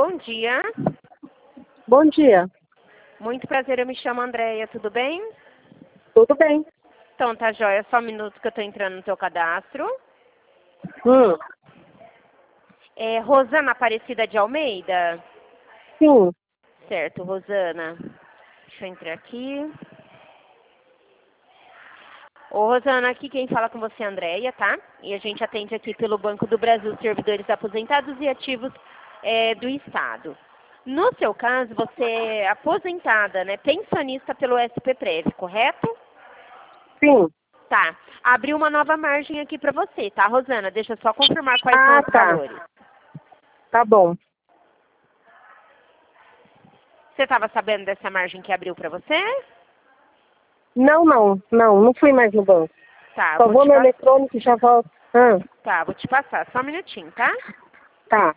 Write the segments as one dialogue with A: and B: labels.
A: bom dia.
B: Bom dia.
A: Muito prazer, eu me chamo Andréia, tudo bem?
B: Tudo bem?
A: Então, tá jóia, só um minuto que eu tô entrando no teu cadastro.
B: Hum,
A: É Rosana Aparecida de Almeida?
B: sim.
A: Certo, Rosana. Deixa eu entrar aqui. Ô, Rosana, aqui quem fala com você é a Andréia, tá? E a gente atende aqui pelo Banco do Brasil, servidores aposentados e ativos do Estado. No seu caso, você é aposentada, né? Pensionista pelo SPPrev, correto?
B: Sim.
A: Tá. Abriu uma nova margem aqui para você, tá, Rosana? Deixa eu só confirmar quais são
B: Ah,
A: os
B: tá.
A: valores.
B: Tá bom.
A: Você estava sabendo dessa margem que abriu para você?
B: Não fui mais no banco.
A: Tá,
B: Só vou no eletrônico e já volto.
A: Tá, vou te passar. Só um minutinho, tá?
B: Tá.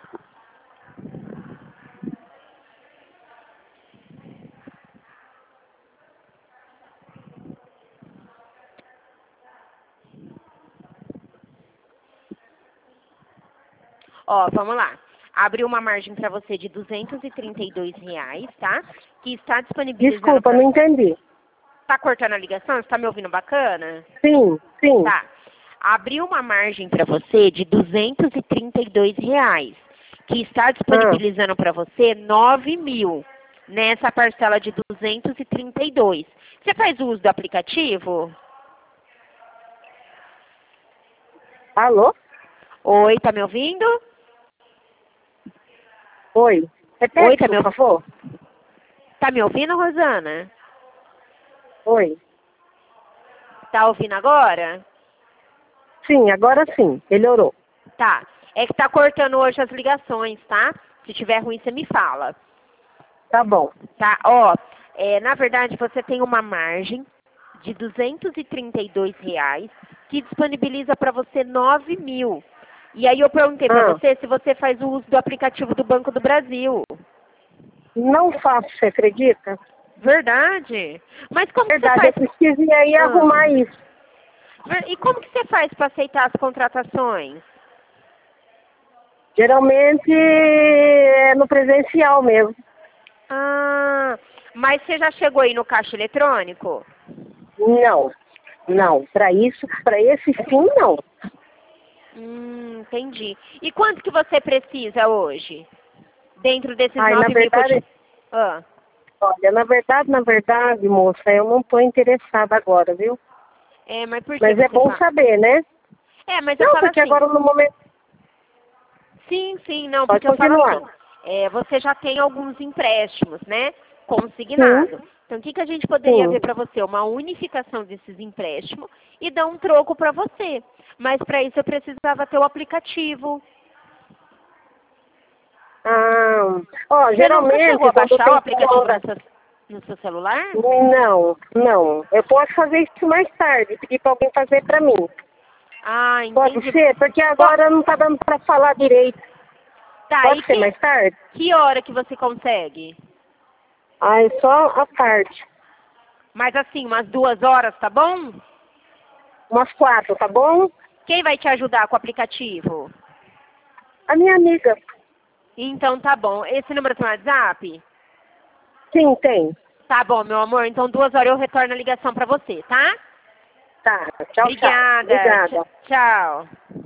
A: Ó, vamos lá. Abriu uma margem para você de R$ 232, tá? Que está disponibilizando
B: Desculpa,
A: pra...
B: não entendi.
A: Tá cortando a ligação? Você tá me ouvindo bacana?
B: Sim.
A: Tá. Abriu uma margem para você de R$ 232, que está disponibilizando para você 9.000 nessa parcela de 232. Você faz uso do aplicativo?
B: Alô?
A: Oi, tá me ouvindo?
B: Oi. Repete,
A: Oi, tá me,
B: por favor.
A: tá me ouvindo, Rosana?
B: Oi.
A: Tá ouvindo agora?
B: Sim, agora sim. Melhorou.
A: Tá. É que tá cortando hoje as ligações, tá? Se tiver ruim, você me fala.
B: Tá bom.
A: Tá? Ó, na verdade, você tem uma margem de R$ 232 que disponibiliza para você 9.000. E aí eu perguntei para você se você faz o uso do aplicativo do Banco do Brasil.
B: Não faço, você acredita?
A: Verdade? Mas como que você
B: Verdade,
A: faz?
B: eu preciso ir aí arrumar isso.
A: E como que você faz para aceitar as contratações?
B: Geralmente é no presencial mesmo.
A: Ah, mas você já chegou aí no caixa eletrônico?
B: Não. Para esse fim, não.
A: Entendi. E quanto que você precisa hoje? Dentro desses
B: Ai,
A: 9
B: na
A: mil que eu
B: verdade,
A: te... Ah.
B: olha, na verdade, moça, eu não estou interessada agora, viu?
A: Mas por que
B: Mas é
A: você
B: bom
A: fala?
B: saber, né?
A: Mas eu
B: Não,
A: falo
B: porque
A: assim.
B: agora no momento...
A: Sim, não,
B: Pode
A: porque eu falo
B: continuar.
A: assim. Você já tem alguns empréstimos, né?
B: Sim,
A: Consignado. Então, o que a gente poderia ver para você? Uma unificação desses empréstimos e dar um troco para você. Mas para isso eu precisava ter o aplicativo.
B: Ó,
A: Você nunca chegou
B: geralmente,
A: a
B: quando
A: baixar o
B: tem
A: aplicativo
B: compra...
A: no seu celular?
B: Não. Eu posso fazer isso mais tarde, pedir para alguém fazer para mim.
A: Ah,
B: Pode
A: entendi.
B: ser? Porque agora não tá dando para falar direito.
A: Tá, e
B: Pode ser mais tarde?
A: que hora que você consegue?
B: Ah, é só à tarde.
A: Mas assim, umas 2 horas, tá bom?
B: Umas 4, tá bom?
A: Quem vai te ajudar com o aplicativo?
B: A minha amiga.
A: Então tá bom. Esse número tem WhatsApp?
B: Sim, tem.
A: Tá bom, meu amor. Então 2 horas eu retorno a ligação pra você, tá?
B: Tá, tchau.
A: Obrigada.
B: Obrigada.
A: Tchau.